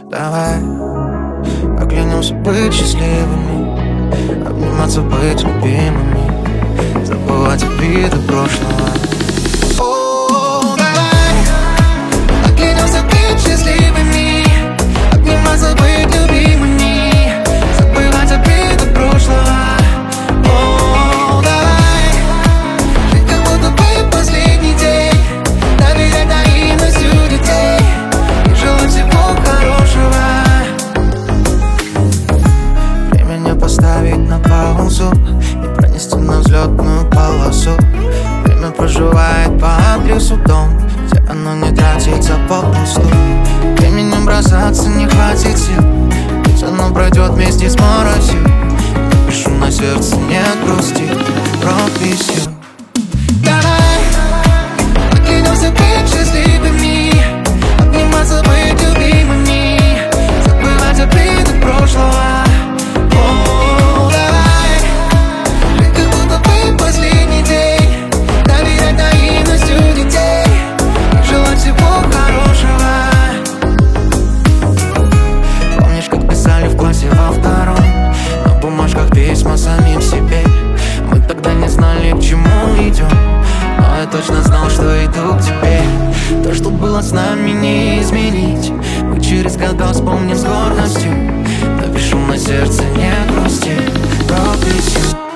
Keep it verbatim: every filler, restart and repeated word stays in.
Давай поклянемся быть счастливыми, обниматься, быть любимыми, забывать обиды прошлого. О, давай поклянемся быть счастливыми, обниматься, быть любимыми, забывать обиды прошлого. О, давай жить, как будто бы последний день, доверять наивностью детей и желать всего хорошего. Время не поставить на паузу, не пронести на взлетную полосу. Время проживает по адресу дом, где оно не тратится попусту. Временем бросаться не хватит сил, ведь оно пройдет вместе с моросью. Напишу на сердце, не грусти, прописью. Давай поклянемся быть счастливыми, обниматься, быть любимыми, забывать обиды прошлого. О, давай жить, как будто бы последний день, доверять наивностью детей и желать всего хорошего. Помнишь, как писали в классе во втором на бумажках письма самим себе? Мы тогда не знали, к чему идем, но я точно знал, что иду к тебе. То, что было с нами, не изменить. Мы через года вспомним с гордостью. Напишу на сердце, не грусти, прописью.